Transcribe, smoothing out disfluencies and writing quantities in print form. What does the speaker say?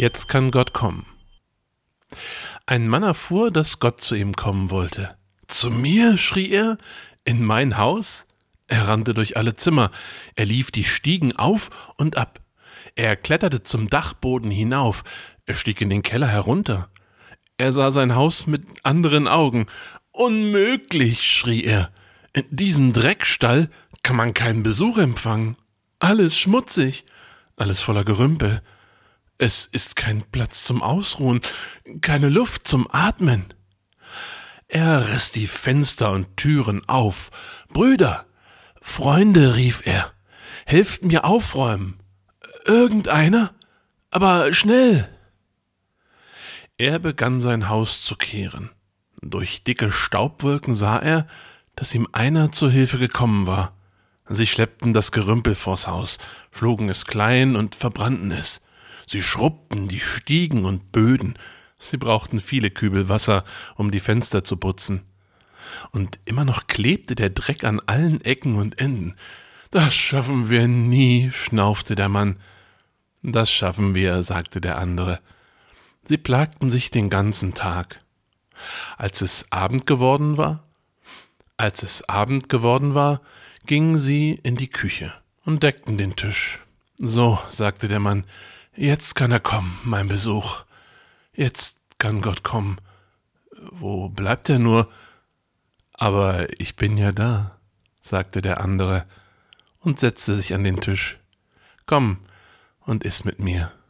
Jetzt kann Gott kommen. Ein Mann erfuhr, dass Gott zu ihm kommen wollte. »Zu mir?« schrie er. »In mein Haus?« Er rannte durch alle Zimmer. Er lief die Stiegen auf und ab. Er kletterte zum Dachboden hinauf. Er stieg in den Keller herunter. Er sah sein Haus mit anderen Augen. »Unmöglich«, schrie er. »In diesen Dreckstall kann man keinen Besuch empfangen. Alles schmutzig, alles voller Gerümpel. Es ist kein Platz zum Ausruhen, keine Luft zum Atmen.« Er riss die Fenster und Türen auf. »Brüder, Freunde«, rief er, »helft mir aufräumen. Irgendeiner, aber schnell!« Er begann sein Haus zu kehren. Durch dicke Staubwolken sah er, dass ihm einer zu Hilfe gekommen war. Sie schleppten das Gerümpel vors Haus, schlugen es klein und verbrannten es. Sie schrubbten die Stiegen und Böden. Sie brauchten viele Kübel Wasser, um die Fenster zu putzen. Und immer noch klebte der Dreck an allen Ecken und Enden. »Das schaffen wir nie«, schnaufte der Mann. »Das schaffen wir«, sagte der andere. Sie plagten sich den ganzen Tag. Als es Abend geworden war, gingen sie in die Küche und deckten den Tisch. »So«, sagte der Mann, »jetzt kann er kommen, mein Besuch. Jetzt kann Gott kommen. Wo bleibt er nur?« »Aber ich bin ja da«, sagte der andere und setzte sich an den Tisch. »Komm und iss mit mir.«